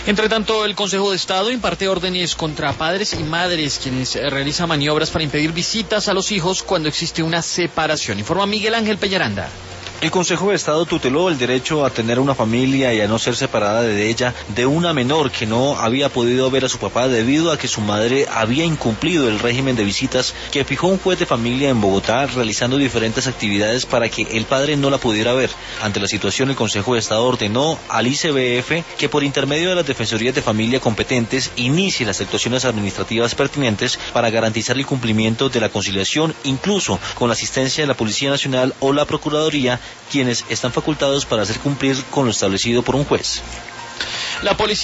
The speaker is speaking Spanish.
Entre tanto, el Consejo de Estado imparte órdenes contra padres y madres quienes realizan maniobras para impedir visitas a los hijos cuando existe una separación. Informa Miguel Ángel Peñaranda. El Consejo de Estado tuteló el derecho a tener una familia y a no ser separada de ella de una menor que no había podido ver a su papá debido a que su madre había incumplido el régimen de visitas que fijó un juez de familia en Bogotá, realizando diferentes actividades para que el padre no la pudiera ver. Ante la situación, el Consejo de Estado ordenó al ICBF que por intermedio de las defensorías de familia competentes inicie las actuaciones administrativas pertinentes para garantizar el cumplimiento de la conciliación, incluso con la asistencia de la Policía Nacional o la Procuraduría, quienes están facultados para hacer cumplir con lo establecido por un juez. La policía